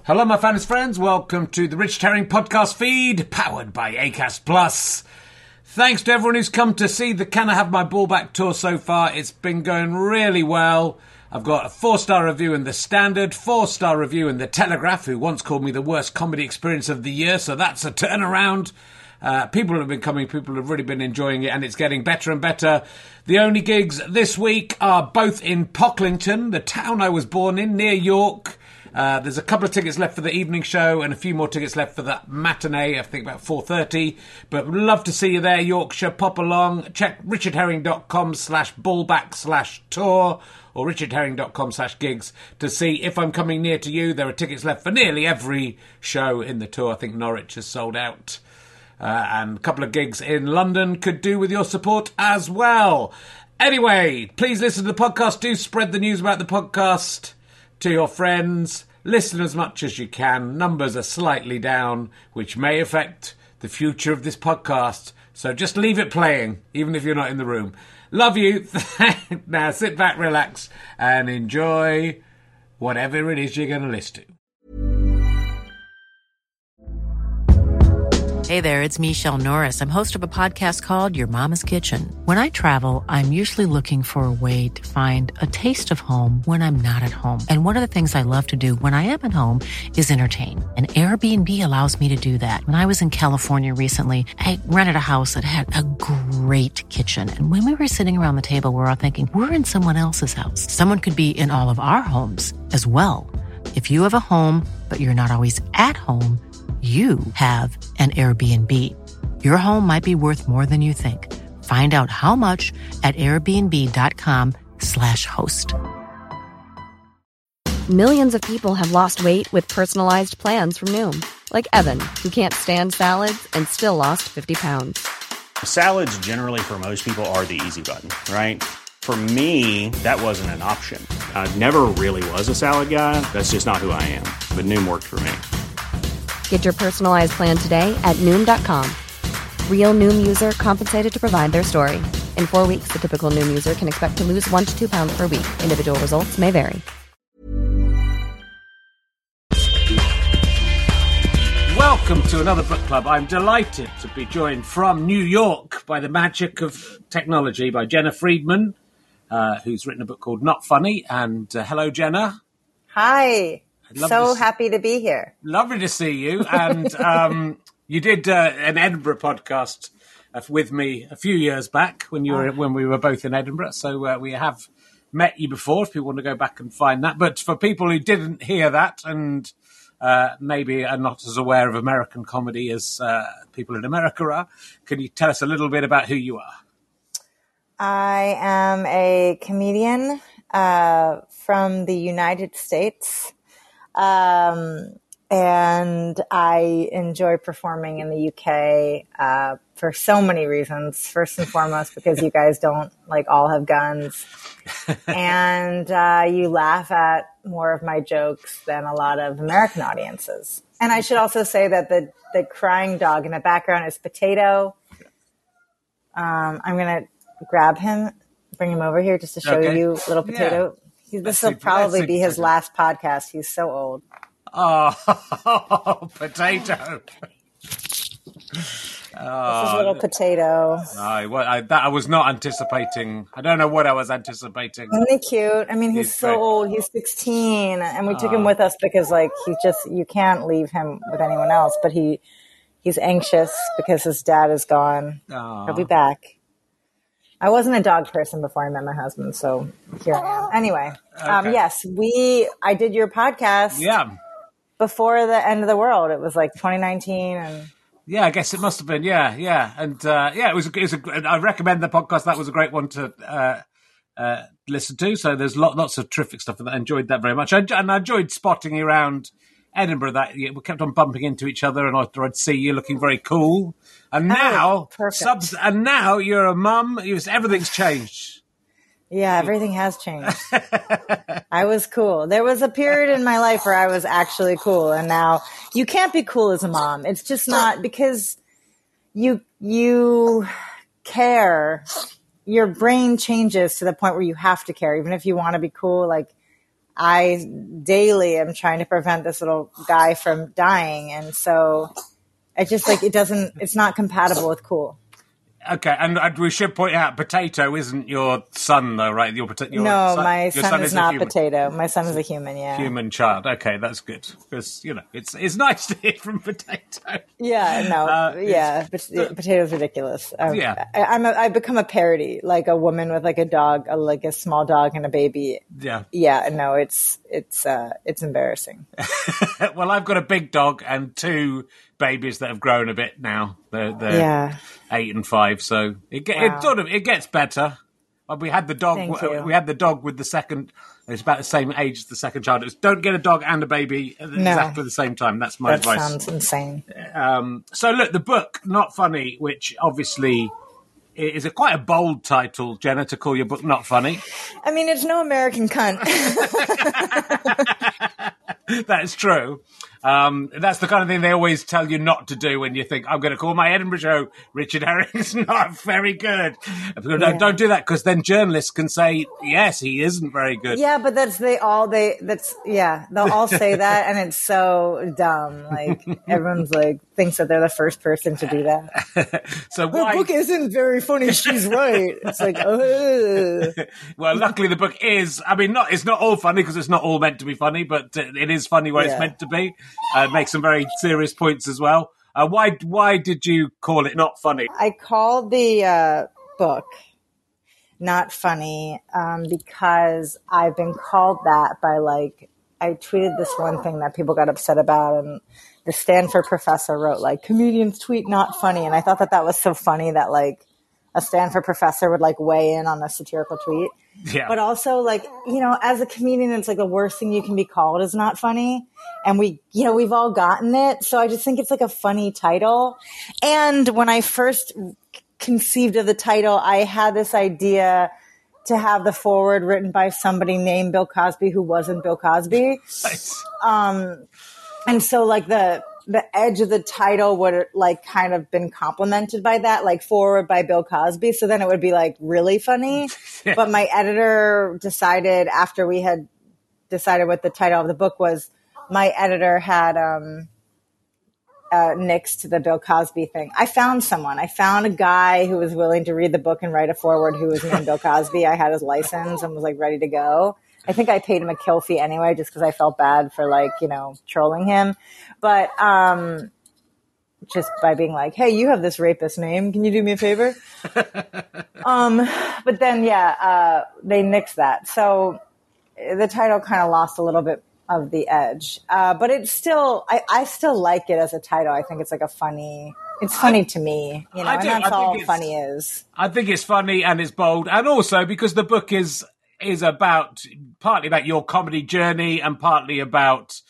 Hello, my fans friends. Welcome to the Richard Herring podcast feed, powered by Acast Plus. Thanks to everyone who's come to see the Can I Have My Ball Back tour so far. It's been going really well. I've got a 4-star review in The Standard, 4-star review in The Telegraph, who once called me the worst comedy experience of the year, so that's a turnaround. People have been coming, people have really been enjoying it, and it's getting better and better. The only gigs this week are both in Pocklington, the town I was born in, near York. There's a couple of tickets left for the evening show and a few more tickets left for the matinee, I think about 4:30. But would love to see you there, Yorkshire. Pop along. Check richardherring.com/ballback/tour or richardherring.com/gigs to see if I'm coming near to you. There are tickets left for nearly every show in the tour. I think Norwich is sold out. And a couple of gigs in London could do with your support as well. Anyway, please listen to the podcast. Do spread the news about the podcast to your friends. Listen as much as you can. Numbers are slightly down, which may affect the future of this podcast. So just leave it playing, even if you're not in the room. Love you. Now sit back, relax, and enjoy whatever it is you're going to listen to. Hey there, it's Michelle Norris. I'm host of a podcast called Your Mama's Kitchen. When I travel, I'm usually looking for a way to find a taste of home when I'm not at home. And one of the things I love to do when I am at home is entertain. And Airbnb allows me to do that. When I was in California recently, I rented a house that had a great kitchen. And when we were sitting around the table, we were all thinking, we're in someone else's house. Someone could be in all of our homes as well. If you have a home, but you're not always at home, you have an Airbnb. Your home might be worth more than you think. Find out how much at airbnb.com/host. Millions of people have lost weight with personalized plans from Noom. Like Evan, who can't stand salads and still lost 50 pounds. Salads generally for most people are the easy button, right? For me, that wasn't an option. I never really was a salad guy. That's just not who I am. But Noom worked for me. Get your personalized plan today at Noom.com. Real Noom user compensated to provide their story. In 4 weeks, the typical Noom user can expect to lose 1 to 2 pounds per week. Individual results may vary. Welcome to another book club. I'm delighted to be joined from New York by the magic of technology by Jenna Friedman, who's written a book called Not Funny. And hello, Jenna. Hi. So happy to be here. Lovely to see you. And you did an Edinburgh podcast with me a few years back when we were both in Edinburgh. So we have met you before, if people want to go back and find that. But for people who didn't hear that and maybe are not as aware of American comedy as people in America are, can you tell us a little bit about who you are? I am a comedian from the United States. And I enjoy performing in the UK, for so many reasons. First and foremost, because you guys don't all have guns and, you laugh at more of my jokes than a lot of American audiences. And I should also say that the crying dog in the background is Potato. I'm going to grab him, bring him over here just to show you little Potato. Yeah. This will probably be his last podcast. He's so old. Oh, Potato. This is little Potato. I was not anticipating. I don't know what I was anticipating. Isn't he cute? I mean, he's so old. He's 16. And we took him with us because, you can't leave him with anyone else. But he's anxious because his dad is gone. He'll be back. I wasn't a dog person before I met my husband, so here I am. Anyway, okay. Yes, I did your podcast before the end of the world. It was 2019. And yeah, I guess it must have been. Yeah. And it was I recommend the podcast. That was a great one to listen to. So there's lots of terrific stuff. I enjoyed that very much. And I enjoyed spotting you around Edinburgh. That we kept on bumping into each other, and I'd see you looking very cool. And now, now you're a mum. Everything's changed. Yeah, everything has changed. I was cool. There was a period in my life where I was actually cool, and now you can't be cool as a mom. It's just not, because you care. Your brain changes to the point where you have to care, even if you want to be cool. I daily am trying to prevent this little guy from dying. And so I just like, it's not compatible with cool. Okay, and we should point out, Potato isn't your son, though, right? No, my son is not Potato. My son is a human, yeah. Human child. Okay, that's good. Because, it's nice to hear from Potato. Yeah, no, Potato's ridiculous. Yeah. I become a parody, like a woman with like a dog, like a small dog and a baby. Yeah. Yeah, no, it's embarrassing. Well, I've got a big dog and 2 babies that have grown a bit now. They're 8 and 5, so it gets better. We had the dog. We had the dog with the second. It's about the same age as the second child. Don't get a dog and a baby at exactly the same time. That's my advice. That sounds insane. So look, the book Not Funny, which obviously is quite a bold title, Jenna, to call your book Not Funny. I mean, it's no American cunt. That's true. That's the kind of thing they always tell you not to do when you think, I'm going to call my Edinburgh show Richard Herring's not very good. Don't do that, because then journalists can say, yes, he isn't very good. Yeah, but they'll all say that, and it's so dumb. Like, everyone's like, thinks that they're the first person to do that. So the book isn't very funny, she's right. It's like, well, luckily the book is, it's not all funny, because it's not all meant to be funny, but it is funny where it's meant to be. Makes some very serious points as well. Why did you call it Not Funny? I called the book Not Funny because I've been called that by, like, I tweeted this one thing that people got upset about, and the Stanford professor wrote, like, comedians tweet not funny. And I thought that was so funny that, like, a Stanford professor would, like, weigh in on a satirical tweet. Yeah. But also, like, as a comedian, it's like the worst thing you can be called is not funny. And we've all gotten it. So I just think it's like a funny title. And when I first conceived of the title, I had this idea to have the foreword written by somebody named Bill Cosby who wasn't Bill Cosby. Nice. And so, like, the edge of the title would, like, kind of been complemented by that, like, forward by Bill Cosby. So then it would be, like, really funny. Yeah. But my editor decided, after we had decided what the title of the book was, my editor had nixed the Bill Cosby thing. I found a guy who was willing to read the book and write a foreword who was named Bill Cosby. I had his license and was, like, ready to go. I think I paid him a kill fee anyway, just because I felt bad for, like, trolling him. But just by being like, hey, you have this rapist name. Can you do me a favor? But then, they nixed that. So the title kind of lost a little bit of the edge. But it's still, I still like it as a title. I think it's like it's funny to me, and that's all funny is. I think it's funny and it's bold. And also because the book is partly about your comedy journey and partly about,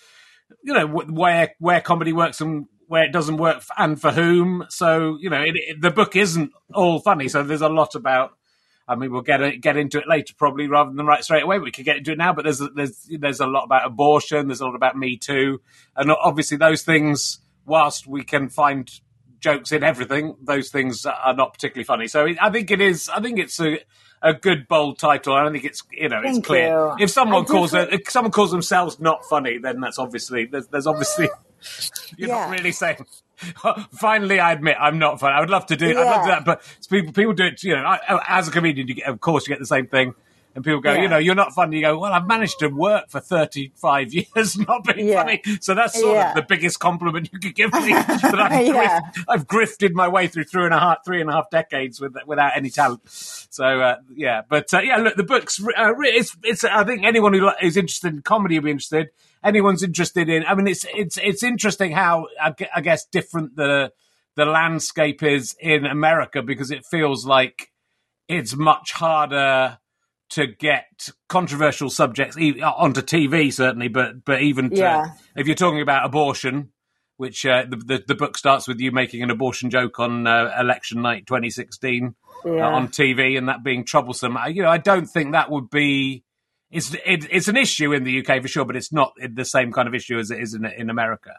where comedy works and where it doesn't work and for whom. So, the book isn't all funny. So there's a lot about, we'll get into it later probably rather than right straight away. We could get into it now, but there's a lot about abortion. There's a lot about Me Too. And obviously those things, whilst we can find jokes in everything, those things are not particularly funny. So I think it's a good bold title. I don't think it's it's clear. You. If someone calls themselves not funny, then that's obviously there's obviously you're not really saying. Finally, I admit I'm not funny. I would love to do. I'd love to do that, but people do it. As a comedian, of course, you get the same thing. And people go, you're not funny. You go, well, I've managed to work for 35 years not being funny. So that's sort of the biggest compliment you could give me. That I've grifted my way through three and a half decades without any talent. So, But, look, the book's, it's I think anyone who is interested in comedy will be interested. Anyone's interested in, it's interesting how, I guess, different the landscape is in America, because it feels like it's much harder to get controversial subjects onto TV, certainly, but even if you're talking about abortion, which the book starts with you making an abortion joke on election night 2016 on TV, and that being troublesome. I don't think that would be. It's an issue in the UK for sure, but it's not the same kind of issue as it is in America.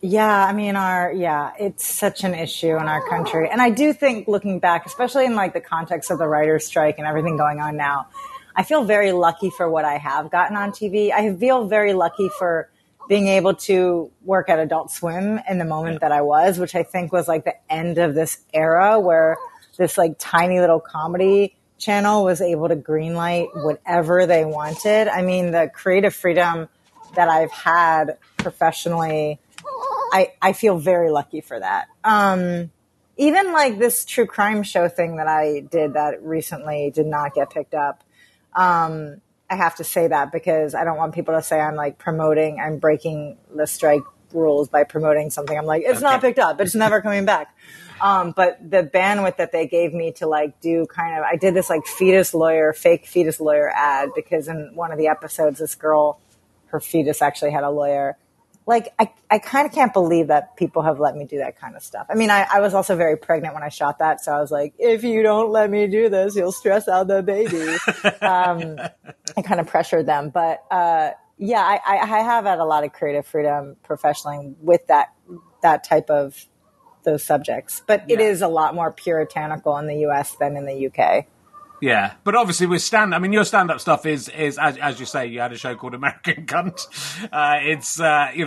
Yeah, it's such an issue in our country, and I do think, looking back, especially in like the context of the writers' strike and everything going on now, I feel very lucky for what I have gotten on TV. I feel very lucky for being able to work at Adult Swim in the moment that I was, which I think was like the end of this era where this like tiny little comedy channel was able to greenlight whatever they wanted. I mean, the creative freedom that I've had professionally, I feel very lucky for that. Even like this true crime show thing that I did that recently did not get picked up. I have to say that because I don't want people to say I'm breaking the strike rules by promoting something. I'm like, it's not picked up. It's never coming back. But the bandwidth that they gave me to like do I did this like fake fetus lawyer ad because in one of the episodes, this girl, her fetus actually had a lawyer. Like, I kind of can't believe that people have let me do that kind of stuff. I mean, I was also very pregnant when I shot that. So I was like, if you don't let me do this, you'll stress out the baby. I kind of pressured them. But, yeah, I have had a lot of creative freedom professionally with that type of those subjects. But it is a lot more puritanical in the US than in the UK. Yeah, but obviously with your stand-up stuff is as you say, you had a show called American Cunt. It's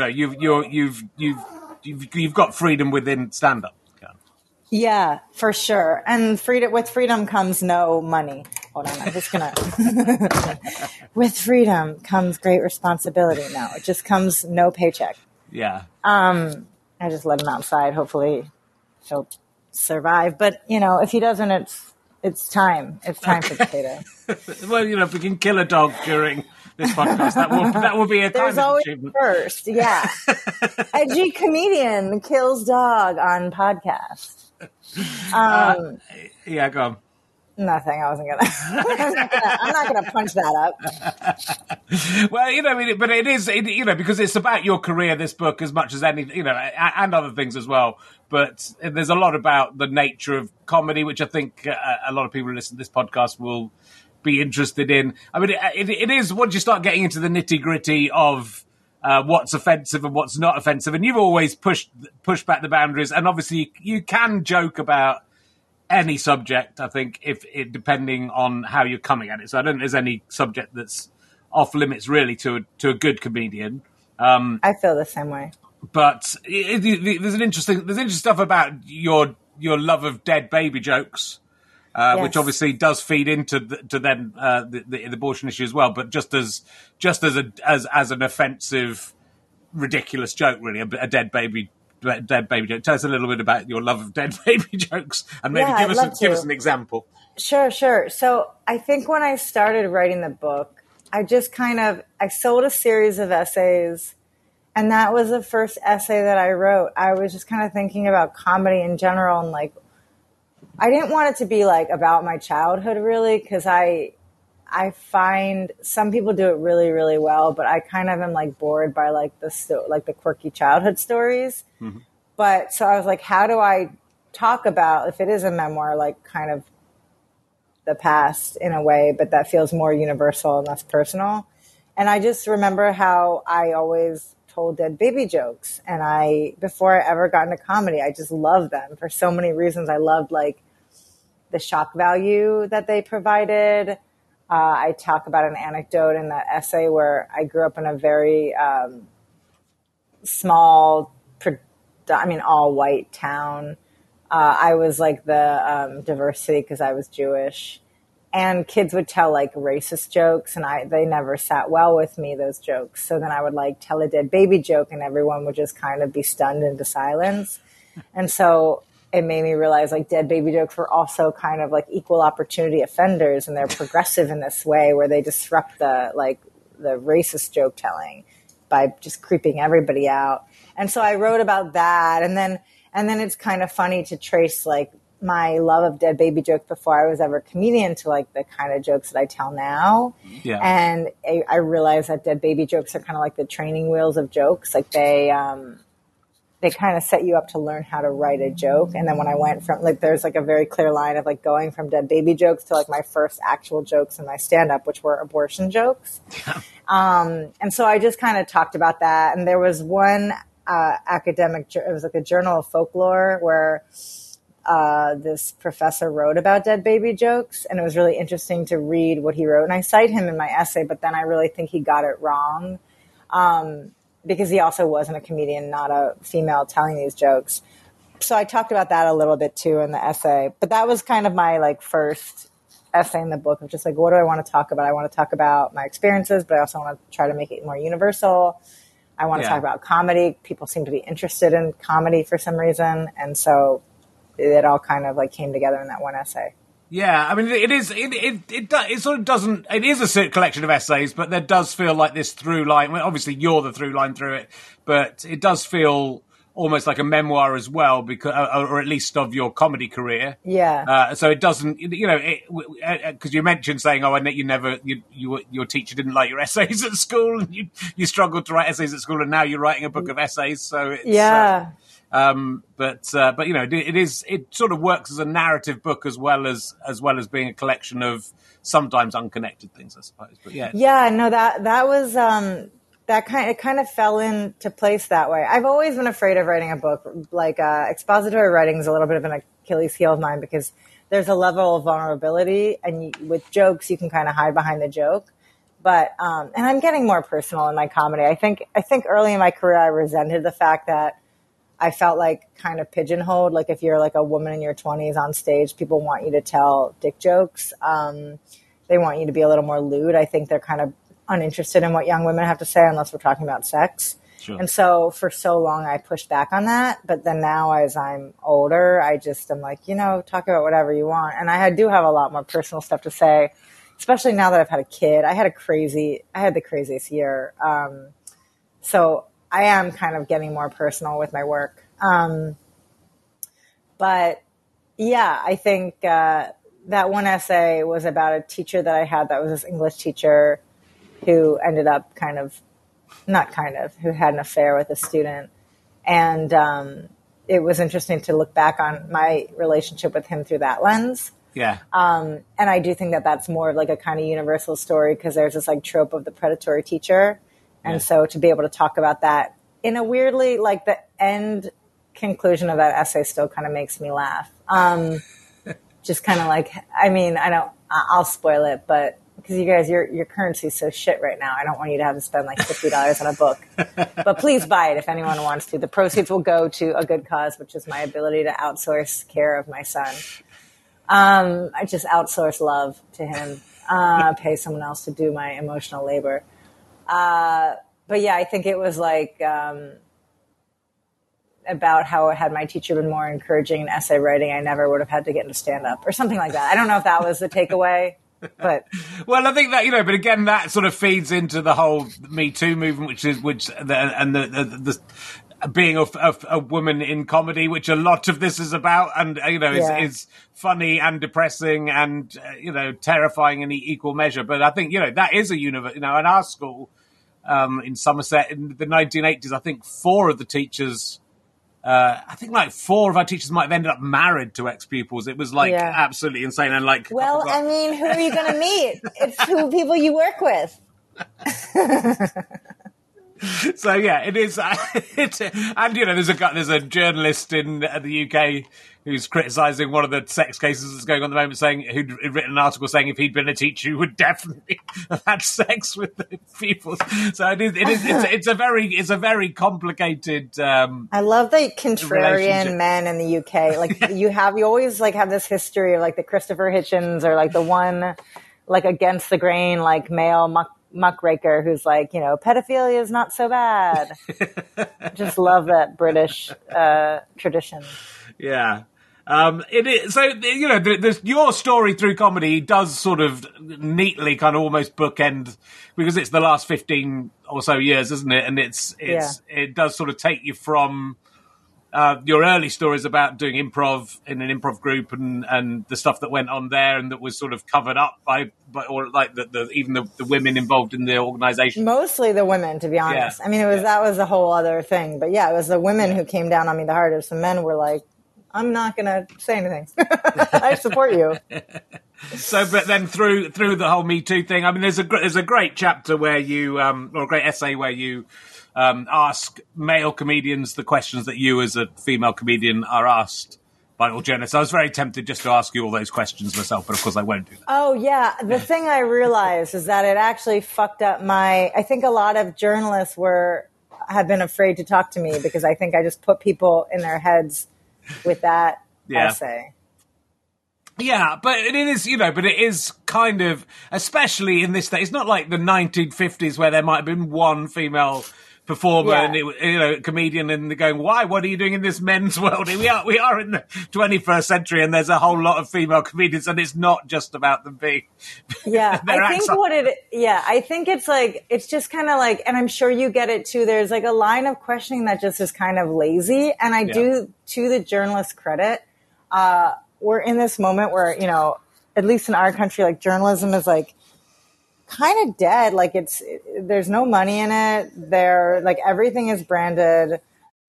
you've got freedom within stand-up. Yeah, for sure. And with freedom comes no money. Hold on, I'm just gonna. With freedom comes great responsibility. No, it just comes no paycheck. Yeah. I just let him outside. Hopefully, he'll survive. But if he doesn't, it's time. It's time for Potato. Well, if we can kill a dog during this podcast, that will be a kind There's of always achievement. first, yeah. Edgy comedian kills dog on podcast. Yeah, go on. Nothing. I wasn't gonna. I'm not gonna punch that up. Well, but it is, because it's about your career, this book, as much as anything, and other things as well. But there's a lot about the nature of comedy, which I think a lot of people who listen to this podcast will be interested in. I mean, it is, once you start getting into the nitty gritty of what's offensive and what's not offensive, and you've always pushed back the boundaries, and obviously you can joke about any subject, I think, depending on how you're coming at it. So I don't think there's any subject that's off limits really to a good comedian. I feel the same way. But there's interesting stuff about your love of dead baby jokes, Yes. which obviously does feed into the abortion issue as well. But just as an offensive, ridiculous joke, really, a dead baby joke. Tell us a little bit about your love of dead baby jokes, and maybe give us an example. Sure. So I think when I started writing the book, I just I sold a series of essays, and that was the first essay that I wrote. I was just kind of thinking about comedy in general, and like, I didn't want it to be like about my childhood really, because I find some people do it really, really well, but I kind of am like bored by like the quirky childhood stories. Mm-hmm. But so I was like, how do I talk about, if it is a memoir, like kind of the past in a way, but that feels more universal and less personal. And I just remember how I always told dead baby jokes. And before I ever got into comedy, I just loved them for so many reasons. I loved like the shock value that they provided. I talk about an anecdote in that essay where I grew up in a very small, all white town. I was like the diversity because I was Jewish, and kids would tell like racist jokes, and they never sat well with me, those jokes. So then I would like tell a dead baby joke, and everyone would just kind of be stunned into silence. And so it made me realize like dead baby jokes were also kind of like equal opportunity offenders, and they're progressive in this way where they disrupt the racist joke telling by just creeping everybody out. And so I wrote about that. And then it's kind of funny to trace like my love of dead baby jokes before I was ever a comedian to like the kind of jokes that I tell now. Yeah. And I realized that dead baby jokes are kind of like the training wheels of jokes. Like they kind of set you up to learn how to write a joke. And then when I went from like, there's like a very clear line of like going from dead baby jokes to like my first actual jokes in my stand-up, which were abortion jokes. Yeah. And so I just kind of talked about that. And there was one academic, it was like a journal of folklore where this professor wrote about dead baby jokes, and it was really interesting to read what he wrote. And I cite him in my essay, but then I really think he got it wrong because he also wasn't a comedian, not a female telling these jokes. So I talked about that a little bit too in the essay, but that was kind of my like first essay in the book of just like, what do I want to talk about? I want to talk about my experiences, but I also want to try to make it more universal. I want to talk about comedy. People seem to be interested in comedy for some reason. And so it all kind of like came together in that one essay. Yeah, I mean, it sort of doesn't, it is a collection of essays, but there does feel like this through line. Well, obviously you're the through line through it, but it does feel almost like a memoir as well, because, or at least of your comedy career. Yeah. So it doesn't, you know, because you mentioned saying, oh, and that your teacher didn't like your essays at school, and you struggled to write essays at school, and now you're writing a book of essays. So it's, but you know, it sort of works as a narrative book as well as being a collection of sometimes unconnected things, I suppose. But no, that was it kind of fell into place that way. I've always been afraid of writing a book. Like expository writing is a little bit of an Achilles heel of mine because there's a level of vulnerability, and with jokes you can kind of hide behind the joke. But and I'm getting more personal in my comedy. I think early in my career I resented the fact that I felt like kind of pigeonholed. Like if you're like a woman in your 20s on stage, people want you to tell dick jokes. They want you to be a little more lewd. I think they're kind of uninterested in what young women have to say unless we're talking about sex. Sure. And so for so long I pushed back on that. But then now as I'm older, I just am like, you know, talk about whatever you want. And I do have a lot more personal stuff to say, especially now that I've had a kid. I had the craziest year. So I am kind of getting more personal with my work. But yeah, I think that one essay was about a teacher that I had that was this English teacher who ended up who had an affair with a student. And it was interesting to look back on my relationship with him through that lens. Yeah. And I do think that that's more of like a kind of universal story because there's this like trope of the predatory teacher. And so to be able to talk about that in a weirdly, like the end conclusion of that essay still kind of makes me laugh. Just kind of like, I mean, I'll spoil it, but because you guys, your currency is so shit right now. I don't want you to have to spend like $50 on a book, but please buy it if anyone wants to. The proceeds will go to a good cause, which is my ability to outsource care of my son. I just outsource love to him, pay someone else to do my emotional labor. But yeah, I think it was like, about how had my teacher been more encouraging in essay writing, I never would have had to get into stand-up or something like that. I don't know if that was the takeaway. But well, I think that, you know, but again, that sort of feeds into the whole Me Too movement, the being a woman in comedy, which a lot of this is about, and you know, is funny and depressing and you know, terrifying in equal measure. But I think, you know, that is a universe. You know, in our school in Somerset in the 1980s, I think 4 of the teachers. I think like 4 of our teachers might have ended up married to ex-pupils. It was like absolutely insane. And like, well, I mean, who are you going to meet? It's who people you work with. So yeah, it is. And you know, there's a journalist in the UK who's criticising one of the sex cases that's going on at the moment, saying who'd written an article saying if he'd been a teacher, he would definitely have had sex with the people. So it's a very complicated. I love the contrarian men in the UK. Like you always like have this history of like the Christopher Hitchens or like the one like against the grain like male muckraker who's like, you know, pedophilia is not so bad. Just love that British tradition. Yeah. It is, so, you know, your story through comedy does sort of neatly kind of almost bookend, because it's the last 15 or so years, isn't it? And it does sort of take you from your early stories about doing improv in an improv group and the stuff that went on there and that was sort of covered up by or like even the women involved in the organization. Mostly the women, to be honest. Yeah. I mean, that was a whole other thing. But yeah, it was the women who came down on me the hardest. The men were like, I'm not going to say anything. I support you. So, but then through the whole Me Too thing, I mean, there's a great chapter where you, or a great essay where you ask male comedians the questions that you as a female comedian are asked by all journalists. I was very tempted just to ask you all those questions myself, but of course I won't do that. Oh, yeah. The thing I realized is that it actually fucked up I think a lot of journalists have been afraid to talk to me because I think I just put people in their heads with that essay. Yeah, but it is kind of, especially in this day, it's not like the 1950s where there might have been one female performer and comedian, and they're going, "Why? What are you doing in this men's world?" We are in the 21st century, and there's a whole lot of female comedians, and it's not just about them being. Yeah, I think it's like it's just kind of like, and I'm sure you get it too. There's like a line of questioning that just is kind of lazy, and I do, to the journalist credit, we're in this moment where at least in our country, like journalism is like kind of dead. Like there's no money in it. Like everything is branded.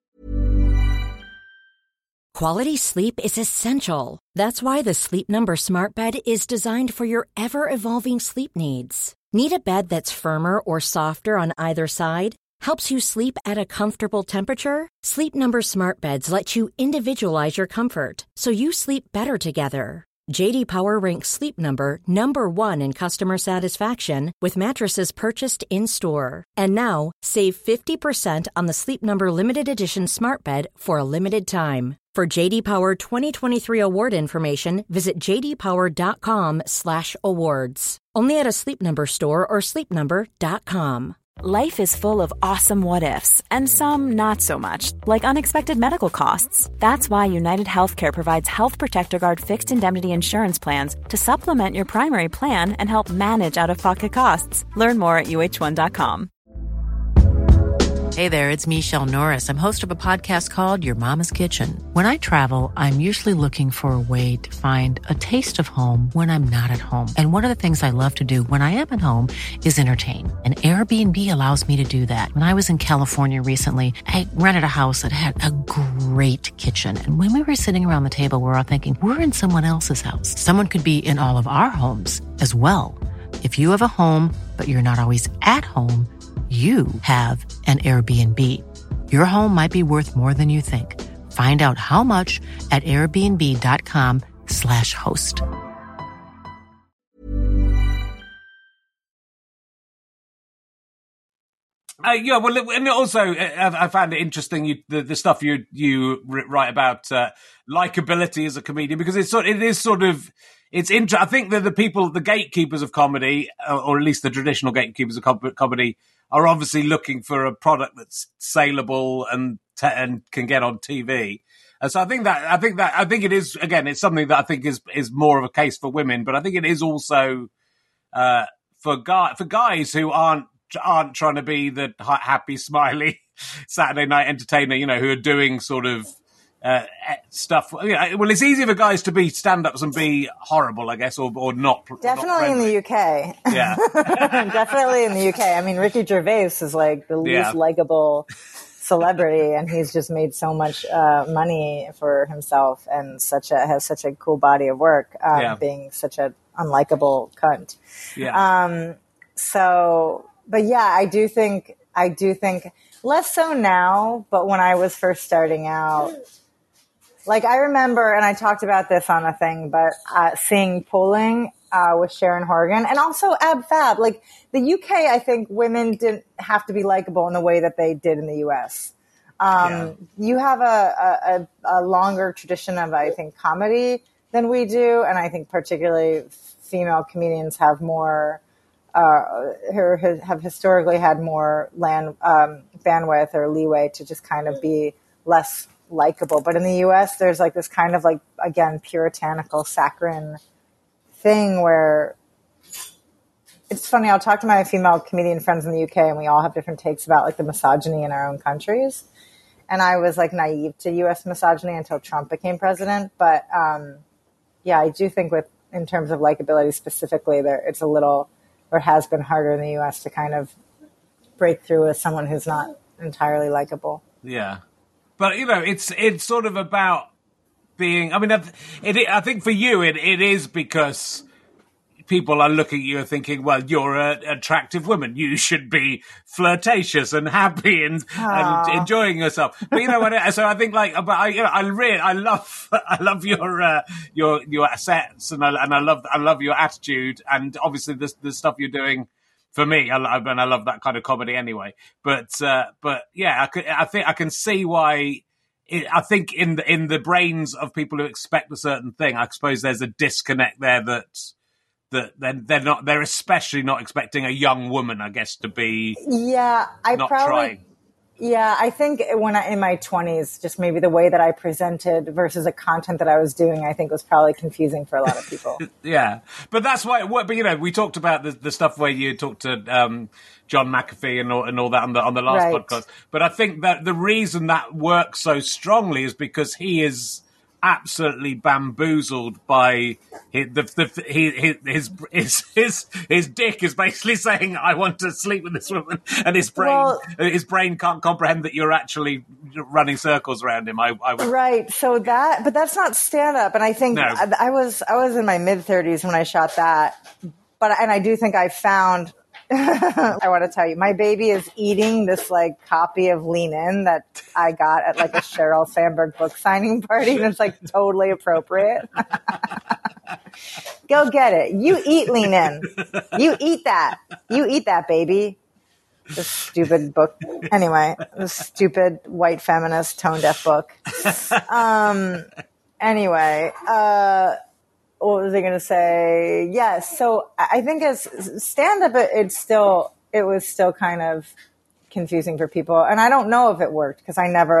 Quality sleep is essential. That's why the Sleep Number Smart Bed is designed for your ever-evolving sleep needs. Need a bed that's firmer or softer on either side? Helps you sleep at a comfortable temperature? Sleep Number Smart Beds let you individualize your comfort so you sleep better together. J.D. Power ranks Sleep Number number 1 in customer satisfaction with mattresses purchased in-store. And now, save 50% on the Sleep Number Limited Edition Smart Bed for a limited time. For J.D. Power 2023 award information, visit jdpower.com/awards. Only at a Sleep Number store or sleepnumber.com. Life is full of awesome what-ifs, and some not so much, like unexpected medical costs. That's why United Healthcare provides Health Protector Guard fixed indemnity insurance plans to supplement your primary plan and help manage out-of-pocket costs. Learn more at uh1.com. Hey there, it's Michelle Norris. I'm host of a podcast called Your Mama's Kitchen. When I travel, I'm usually looking for a way to find a taste of home when I'm not at home. And one of the things I love to do when I am at home is entertain. And Airbnb allows me to do that. When I was in California recently, I rented a house that had a great kitchen. And when we were sitting around the table, we were all thinking, we're in someone else's house. Someone could be in all of our homes as well. If you have a home, but you're not always at home, you have an Airbnb. Your home might be worth more than you think. Find out how much at airbnb.com/host. And also I found it interesting the stuff you write about likability as a comedian, because it's interesting. I think that the gatekeepers of comedy, or at least the traditional gatekeepers of comedy, are obviously looking for a product that's saleable and can get on TV. And so I think it is, again, it's something that I think is more of a case for women, but I think it is also for guys who aren't trying to be the happy, smiley Saturday night entertainer, who are doing sort of stuff. Well, it's easy for guys to be stand-ups and be horrible, I guess, or not. Definitely in the UK. Yeah. Definitely in the UK. I mean, Ricky Gervais is like the least likable celebrity, and he's just made so much money for himself and has such a cool body of work, being such an unlikable cunt. Yeah. But yeah, I do think less so now, but when I was first starting out, like I remember, and I talked about this on a thing, but seeing Pulling with Sharon Horgan, and also Ab Fab. Like the UK, I think women didn't have to be likable in the way that they did in the US. You have a longer tradition of, I think, comedy than we do, and I think particularly female comedians have more. Have historically had more bandwidth or leeway to just kind of be less likable. But in the U.S., there's like this kind of like, again, puritanical, saccharine thing where it's funny. I'll talk to my female comedian friends in the UK, and we all have different takes about like the misogyny in our own countries. And I was like naive to U.S. misogyny until Trump became president. But yeah, I do think in terms of likability specifically, it's a little, or has been harder in the U.S. to kind of break through as someone who's not entirely likable. Yeah. But, it's sort of about being, I mean, I think for you, it is because people are looking at you and thinking, well, you're an attractive woman. You should be flirtatious and happy and enjoying yourself. But you know what? So I think like, but I love your assets and I love your attitude and obviously the stuff you're doing. For me, I love that kind of comedy anyway. But yeah, I think I can see why. I think in the brains of people who expect a certain thing, I suppose there's a disconnect there that they're especially not expecting a young woman, I guess, to be trying. Yeah, I think in my 20s, just maybe the way that I presented versus the content that I was doing, I think was probably confusing for a lot of people. Yeah, but that's why it worked. But, you know, we talked about the stuff where you talked to John McAfee and all that on the last podcast. But I think that the reason that works so strongly is because he is absolutely bamboozled by his dick is basically saying, I want to sleep with this woman, and his brain can't comprehend that you're actually running circles around him. Right. So but that's not stand up. And I think I was in my mid 30s when I shot that, and I do think I found, I want to tell you, my baby is eating this like copy of Lean In that I got at like a Sheryl Sandberg book signing party, and it's like totally appropriate. Go get it. You eat Lean In. You eat that. You eat that, baby. This stupid book. Anyway, this stupid white feminist tone deaf book. Anyway, what was I going to say? Yes. So I think as stand-up, it was still kind of confusing for people. And I don't know if it worked because I never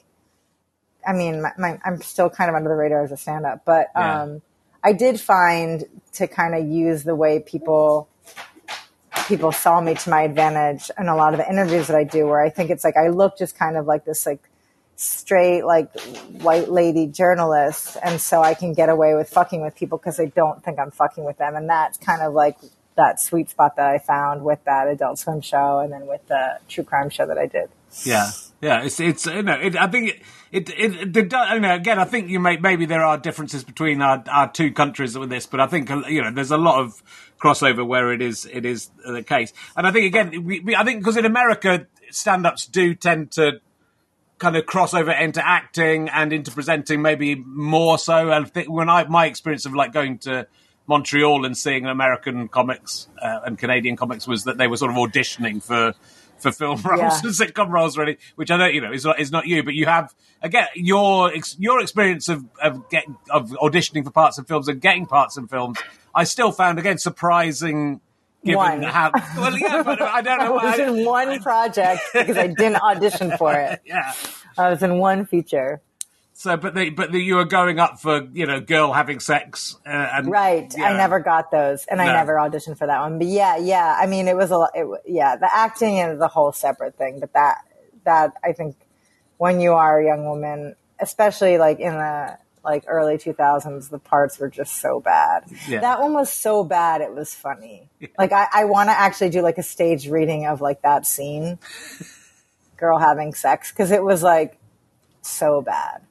I'm still kind of under the radar as a stand-up. But I did find to kind of use the way people saw me to my advantage in a lot of the interviews that I do, where I think it's like I look just kind of like this like straight like white lady journalist, and so I can get away with fucking with people because they don't think I'm fucking with them. And that's kind of like that sweet spot that I found with that Adult Swim show and then with the true crime show that I did. Yeah it's you know, I think it you know, again, I think maybe there are differences between our two countries with this, but I think, you know, there's a lot of crossover where it is the case. And I think again I think because in America stand-ups do tend to kind of crossover into acting and into presenting maybe more so. I think my experience of like going to Montreal and seeing American comics and Canadian comics was that they were sort of auditioning for film roles and sitcom roles, really, which I know, you know, is not you, but you have, again, your experience of auditioning for parts in films and getting parts in films, I still found, again, surprising. Given how, well, yeah, but I don't know. I was in one project because I didn't audition for it. Yeah, I was in one feature. So, but you were going up for, you know, girl having sex, and right. Yeah. I never got those, and I never auditioned for that one. But yeah. I mean, it was a lot. The acting is a whole separate thing. But that I think when you are a young woman, especially like in the like early 2000s, the parts were just so bad. Yeah. That one was so bad, it was funny. Yeah. Like I want to actually do like a stage reading of like that scene, girl having sex, because it was like so bad.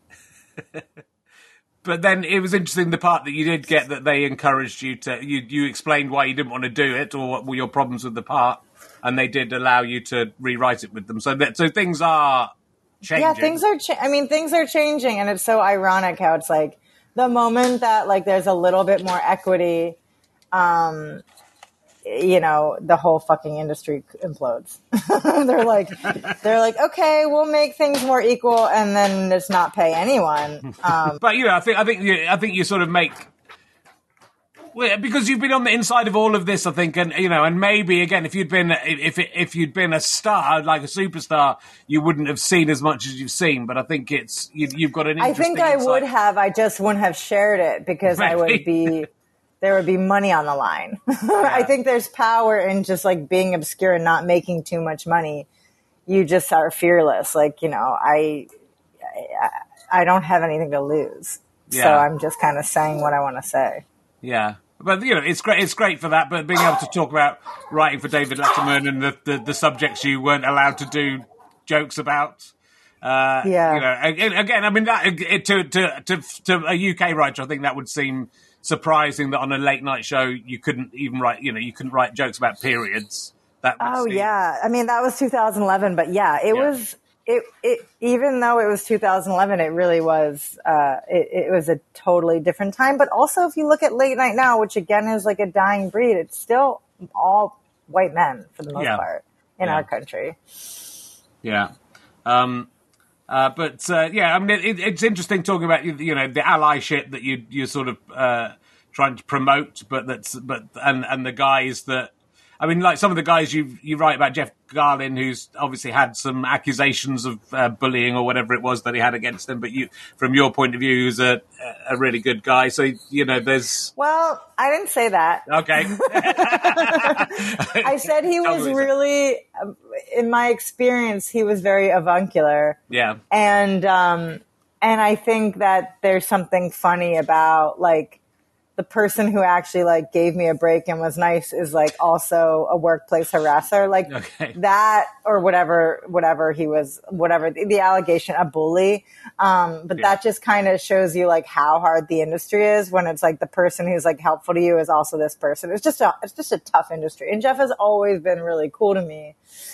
But then it was interesting the part that you did get that they encouraged you to. You explained why you didn't want to do it or what were your problems with the part, and they did allow you to rewrite it with them. So things are changing. Yeah, things are changing, and it's so ironic how it's like the moment that like there's a little bit more equity, you know, the whole fucking industry implodes. they're like, okay, we'll make things more equal, and then just not pay anyone. But you know, I think you sort of make. Well, because you've been on the inside of all of this, I think, and you know, and maybe again, if you'd been a star, like a superstar, you wouldn't have seen as much as you've seen. But I think you've got an interesting. I think I would have. I just wouldn't have shared it because maybe. There would be money on the line. Yeah. I think there's power in just like being obscure and not making too much money. You just are fearless. Like, you know, I don't have anything to lose. Yeah. So I'm just kind of saying what I want to say. Yeah. But, you know, it's great for that. But being able to talk about writing for David Letterman and the subjects you weren't allowed to do jokes about. Yeah. You know, again, I mean, that to a UK writer, I think that would seem surprising that on a late night show you couldn't write jokes about periods. Yeah. I mean, that was 2011, but it was, even though it was 2011, it really was, it was a totally different time. But also if you look at late night now, which again is like a dying breed, it's still all white men for the most part in our country. Yeah. I mean, it's interesting talking about, the ally shit that you're sort of, trying to promote, and the guys that, I mean, like some of the guys you write about, Jeff Garlin, who's obviously had some accusations of bullying or whatever it was that he had against him. But from your point of view, he's a really good guy. So, there's... Well, I didn't say that. Okay. I said he was really, in my experience, he was very avuncular. Yeah. And I think that there's something funny about, like, the person who actually like gave me a break and was nice is like also a workplace harasser, like that or whatever he was, whatever the allegation, a bully. But that just kind of shows you like how hard the industry is when it's like the person who's like helpful to you is also this person. It's just a tough industry. And Jeff has always been really cool to me.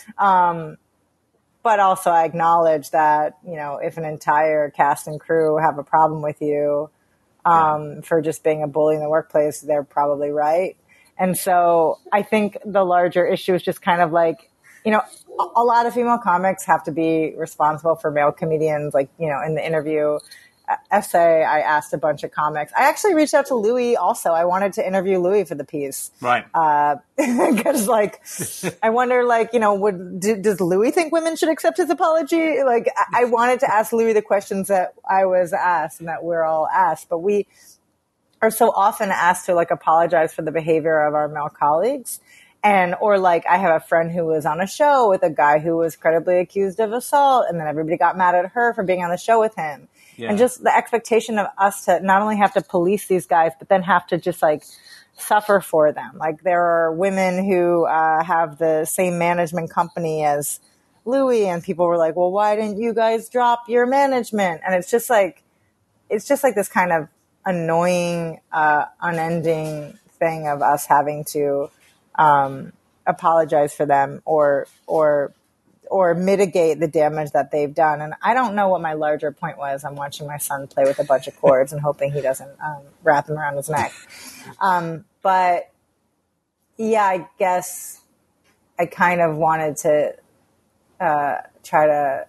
But also I acknowledge that, if an entire cast and crew have a problem with you, for just being a bully in the workplace, they're probably right. And so I think the larger issue is just kind of like, a lot of female comics have to be responsible for male comedians. Like, in the interview essay, I asked a bunch of comics. I actually reached out to Louis also. I wanted to interview Louis for the piece. Right. Because I wonder, does Louis think women should accept his apology? Like, I wanted to ask Louis the questions that I was asked and that we're all asked, but we are so often asked to like apologize for the behavior of our male colleagues. Or like I have a friend who was on a show with a guy who was credibly accused of assault, and then everybody got mad at her for being on the show with him. Yeah. And just the expectation of us to not only have to police these guys, but then have to just like suffer for them. Like there are women who have the same management company as Louis, and people were like, well, why didn't you guys drop your management? And it's just like this kind of annoying, unending thing of us having to apologize for them or mitigate the damage that they've done. And I don't know what my larger point was. I'm watching my son play with a bunch of cords and hoping he doesn't wrap them around his neck. But yeah, I guess I kind of wanted to try to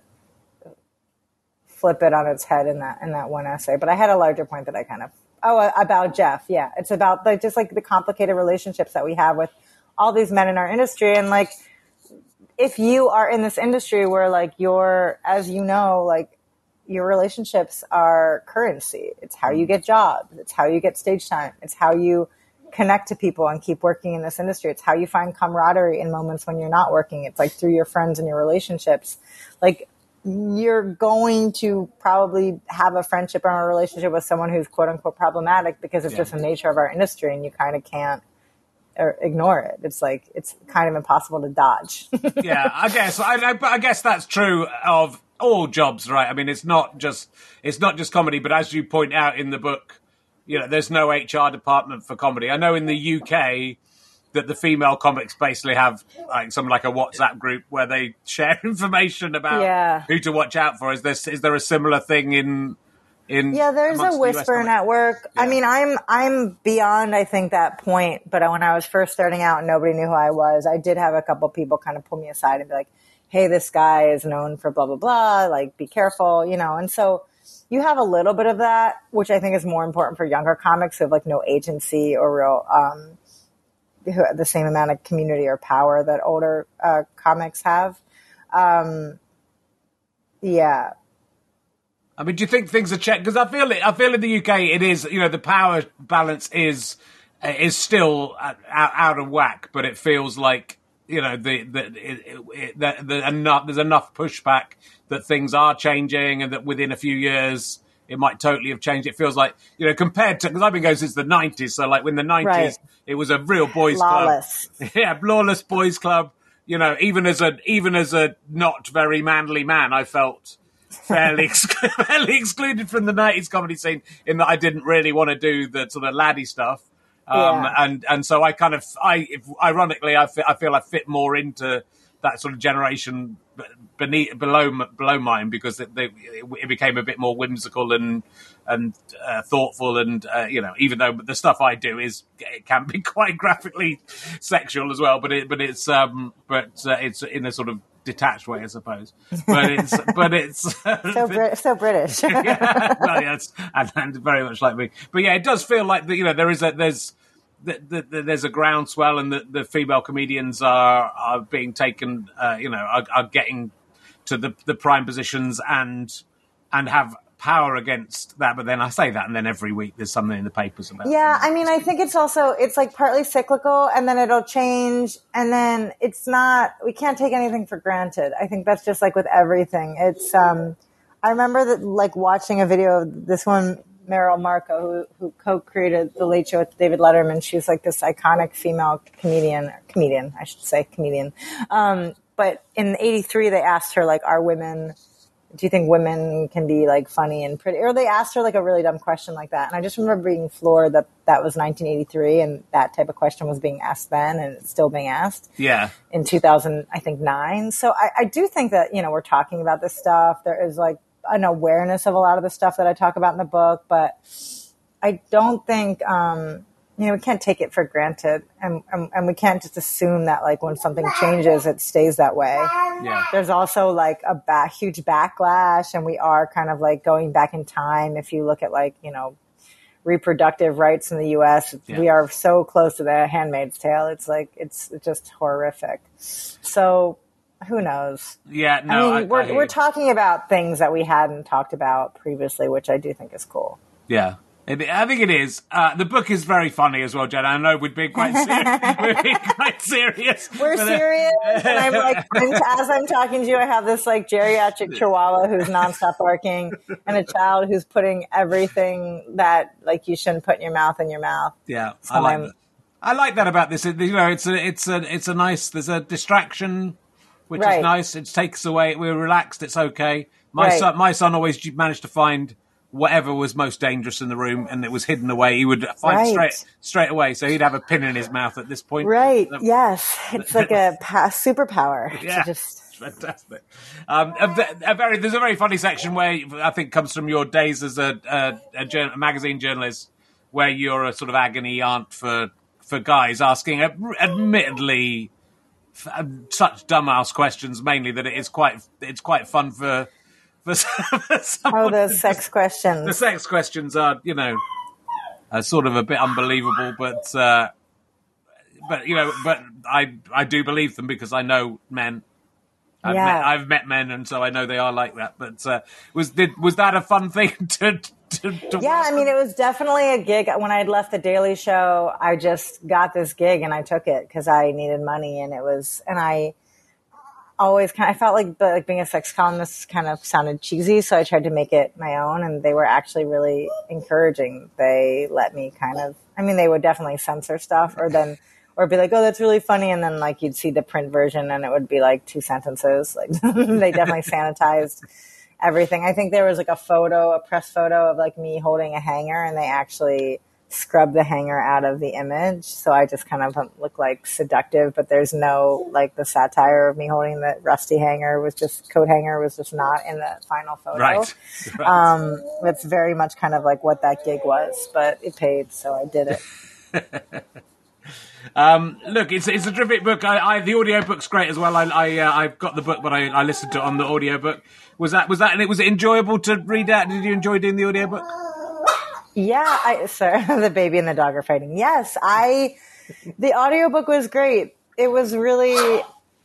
flip it on its head in that one essay. But I had a larger point that I kind of about Jeff. Yeah, it's about just the complicated relationships that we have with all these men in our industry. And like, if you are in this industry where like as you know, like your relationships are currency. It's how you get jobs. It's how you get stage time. It's how you connect to people and keep working in this industry. It's how you find camaraderie in moments when you're not working. It's like through your friends and your relationships. Like you're going to probably have a friendship or a relationship with someone who's quote unquote problematic because it's just the nature of our industry, and you kind of can't ignore it. It's like, it's kind of impossible to dodge. Yeah, I guess. I guess that's true of all jobs, right? I mean, it's not just comedy, but as you point out in the book, there's no HR department for comedy. I know in the UK that the female comics basically have like a WhatsApp group where they share information about who to watch out for. Is there a similar thing in there's a whisper network. Yeah. I mean, I'm beyond, I think, that point. But when I was first starting out and nobody knew who I was, I did have a couple people kind of pull me aside and be like, hey, this guy is known for blah, blah, blah. Like, be careful, And so you have a little bit of that, which I think is more important for younger comics who have like no agency or real, who have the same amount of community or power that older comics have. Yeah. I mean, do you think things are checked? Because I feel in the UK it is, the power balance is still out of whack, but it feels like, there's enough pushback that things are changing, and that within a few years it might totally have changed. It feels like, compared to, because I've been going since the 90s, so like when the 90s, It was a real boys' lawless club. Yeah, lawless boys' club. Even as a not very manly man, I felt fairly excluded from the 90s comedy scene in that I didn't really want to do the sort of laddie stuff. And so I kind of, ironically, I feel I fit more into that sort of generation below mine, because it became a bit more whimsical and thoughtful, and even though the stuff I do it can be quite graphically sexual as well, but it's in a sort of detached way, I suppose. But it's so British. Yeah, well, yes, and very much like me. But yeah, it does feel like there's a groundswell, and the female comedians are being taken, are getting to the prime positions and have power against that. But then I say that, and then every week there's something in the papers about. Yeah, I mean, I think it's like partly cyclical, and then it'll change, and then it's not. We can't take anything for granted. I think that's just like with everything. It's. I remember that, like, watching a video of this one, Meryl Marco, who co-created The Late Show with David Letterman. She's like this iconic female comedian. But in '83, they asked her, like, do you think women can be, like, funny and pretty? Or they asked her, like, a really dumb question like that. And I just remember being floored that was 1983, and that type of question was being asked then, and it's still being asked. Yeah. In 2009. So I do think that, we're talking about this stuff. There is, like, an awareness of a lot of the stuff that I talk about in the book, but I don't think, we can't take it for granted, and we can't just assume that, like, when something changes, it stays that way. Yeah. There's also, like, a huge backlash, and we are kind of, like, going back in time. If you look at, like, reproductive rights in the U.S., we are so close to the Handmaid's Tale. It's like, it's just horrific. So who knows? Yeah, no. I mean, we're talking about things that we hadn't talked about previously, which I do think is cool. Yeah. I think it is. The book is very funny as well, Jen. I know we're being quite serious. We're serious. And I'm like, as I'm talking to you, I have this, like, geriatric chihuahua who's nonstop barking, and a child who's putting everything that, like, you shouldn't put in your mouth. Yeah, so I like that about this. It's a nice. There's a distraction, which is nice. It takes away. We're relaxed. It's okay. My son always managed to find whatever was most dangerous in the room, and it was hidden away. He would find straight away. So he'd have a pin in his mouth at this point. Right. Yes. It's like a superpower. Yeah. Fantastic. There's a very funny section where I think comes from your days as a magazine journalist, where you're a sort of agony aunt for guys asking admittedly such dumbass questions, mainly that it's quite fun for those sex questions. The sex questions are, are sort of a bit unbelievable, but I do believe them because I know men. I've met men, and so I know they are like that. But was that a fun thing to Yeah, I mean, it was definitely a gig. When I had left the Daily Show, I just got this gig and I took it because I needed money, and I always I felt like being a sex columnist kind of sounded cheesy, so I tried to make it my own, and they were actually really encouraging. They let me they would definitely censor stuff or be like, oh, that's really funny, and then, like, you'd see the print version and it would be like 2 sentences. Like, they definitely sanitized everything. I think there was, like, a press photo of, like, me holding a hanger, and they actually scrub the hanger out of the image, so I just kind of look like seductive, but there's no, like, the satire of me holding the rusty coat hanger was just not in the final photo. Right. It's very much kind of like what that gig was, but it paid, so I did it. Look, it's a terrific book. The audiobook's great as well. I've got the book, but I listened to it on the audiobook. Was that and it was enjoyable to read that? Did you enjoy doing the audiobook? Yeah, the baby and the dog are fighting. Yes, the audiobook was great. It was I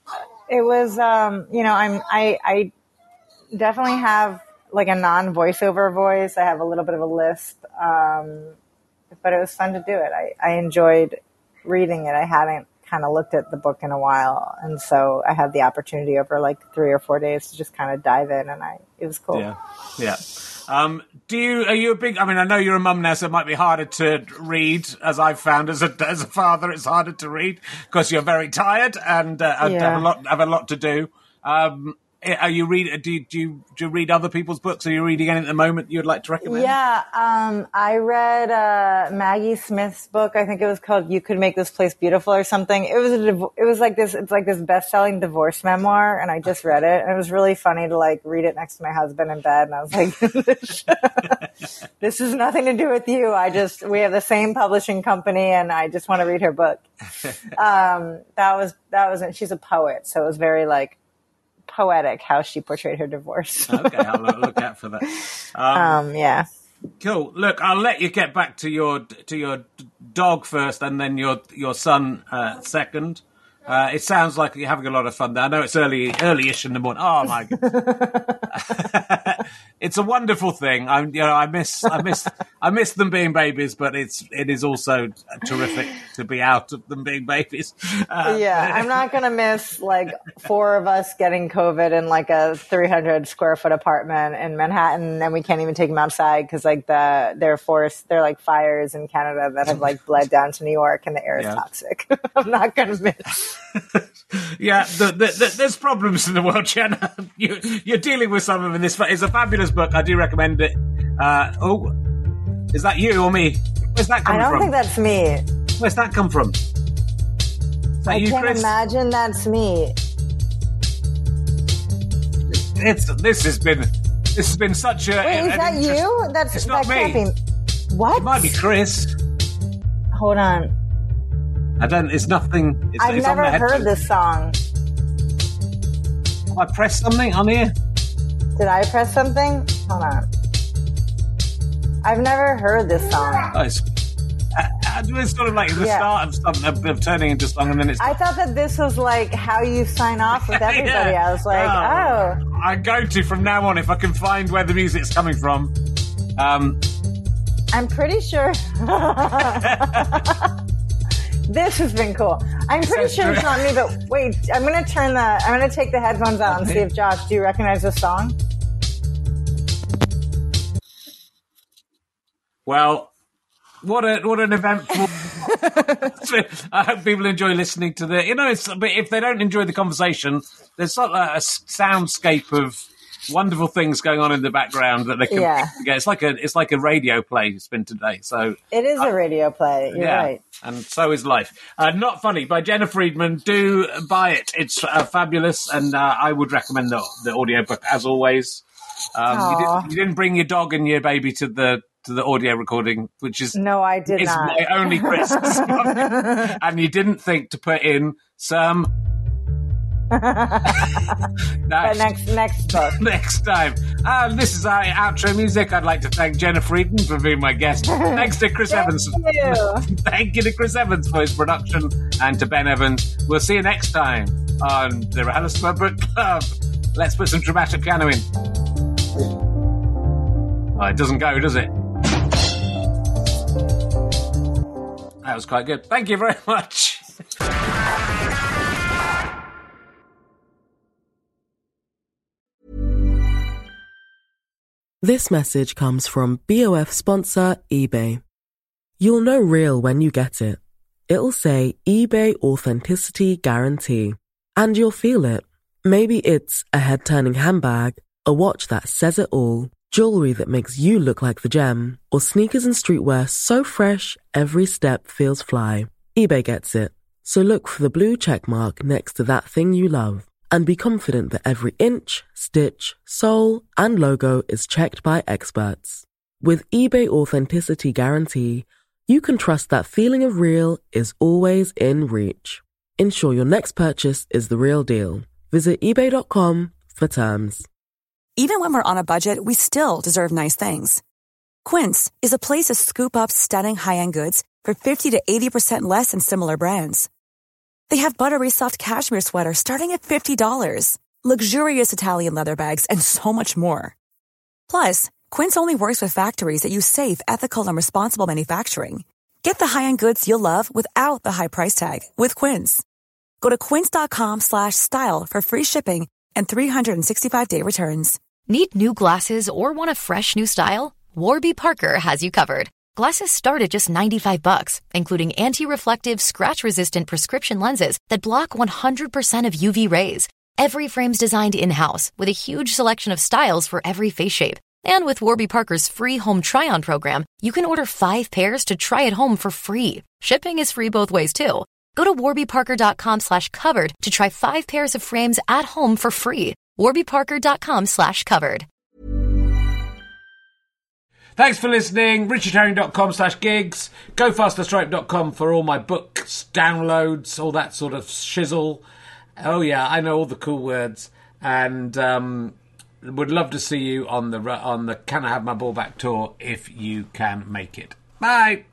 definitely have, like, a non-voiceover voice. I have a little bit of a lisp, but it was fun to do it. I enjoyed reading it. I hadn't kind of looked at the book in a while, and so I had the opportunity over, like, 3 or 4 days to just kind of dive in, and it was cool. Yeah. Are you a big? I mean, I know you're a mum now, so it might be harder to read. As I've found, as a father, it's harder to read because you're very tired and have a lot to do. Are you do you read other people's books? Are you reading any at the moment you'd like to recommend? Yeah, I read Maggie Smith's book. I think it was called "You Could Make This Place Beautiful" or something. It was like this. It's like this best-selling divorce memoir, and I just read it, and it was really funny to like read it next to my husband in bed. And I was like, "This has nothing to do with you. We have the same publishing company, and I just want to read her book." That was it. She's a poet, so it was very like poetic how she portrayed her divorce. Okay, I'll look out for that. Yeah. Cool. Look, I'll let you get back to your dog first, and then your son second. It sounds like you're having a lot of fun there. I know it's early-ish in the morning. Oh my god, it's a wonderful thing. I miss them being babies, but it is also terrific to be out of them being babies. Yeah, I'm not gonna miss like 4 of us getting COVID in like a 300 square foot apartment in Manhattan, and we can't even take them outside because like they're like fires in Canada that have like bled down to New York, and the air is toxic. I'm not gonna miss. Yeah, there's problems in the world, Jenna. You're dealing with some of them. It's a fabulous book. I do recommend it. Is that you or me? Where's that come from? I don't think that's me. Where's that come from? Is that I you, can't Chris? imagine that's me. This has been such a. Wait, is that you? It's not me. Can't be. What? It might be Chris. Hold on. It's nothing. I've never heard this song. Have I pressed something on here? Did I press something? Hold on. I've never heard this song. Oh, it's sort of like the start of something of turning into a song, and then it's. I thought that this was like how you sign off with everybody. Yeah. I was like, oh. I'm going to from now on if I can find where the music's coming from. I'm pretty sure. This has been cool. I'm pretty sure it's not me, but wait, I'm going to take the headphones out and see if Josh, do you recognize this song? Well, what an eventful. I hope people enjoy listening to but if they don't enjoy the conversation, there's sort of a soundscape of wonderful things going on in the background that they can get. It's like a radio play it's been today. So it is a radio play. You're right. And so is life. Not Funny by Jenna Friedman. Do buy it. It's fabulous, and I would recommend the audiobook as always. You didn't bring your dog and your baby to the audio recording, which is no, I did not. My only criticism, and you didn't think to put in some. But next book. Next time. This is our outro music. I'd like to thank Jenna Friedman for being my guest. Thanks to Chris Evans. Thank you to Chris Evans for his production, and to Ben Evans. We'll see you next time on the RHLSTP Book Club. Let's put some dramatic piano in. Oh, it doesn't go, does it? That was quite good. Thank you very much. This message comes from BOF sponsor eBay. You'll know real when you get it. It'll say eBay Authenticity Guarantee. And you'll feel it. Maybe it's a head-turning handbag, a watch that says it all, jewelry that makes you look like the gem, or sneakers and streetwear so fresh every step feels fly. eBay gets it. So look for the blue check mark next to that thing you love. And be confident that every inch, stitch, sole, and logo is checked by experts. With eBay Authenticity Guarantee, you can trust that feeling of real is always in reach. Ensure your next purchase is the real deal. Visit eBay.com for terms. Even when we're on a budget, we still deserve nice things. Quince is a place to scoop up stunning high-end goods for 50 to 80% less than similar brands. They have buttery soft cashmere sweaters starting at $50, luxurious Italian leather bags, and so much more. Plus, Quince only works with factories that use safe, ethical, and responsible manufacturing. Get the high-end goods you'll love without the high price tag with Quince. Go to quince.com/style for free shipping and 365-day returns. Need new glasses or want a fresh new style? Warby Parker has you covered. Glasses start at just $95, including anti-reflective, scratch-resistant prescription lenses that block 100% of UV rays. Every frame's designed in-house with a huge selection of styles for every face shape. And with Warby Parker's free home try-on program, you can order 5 pairs to try at home for free. Shipping is free both ways, too. Go to warbyparker.com/covered to try 5 pairs of frames at home for free. warbyparker.com/covered. Thanks for listening. richardherring.com/gigs. GoFasterStripe.com for all my books, downloads, all that sort of shizzle. Oh yeah, I know all the cool words. And would love to see you on the Can I Have My Ball Back tour if you can make it. Bye.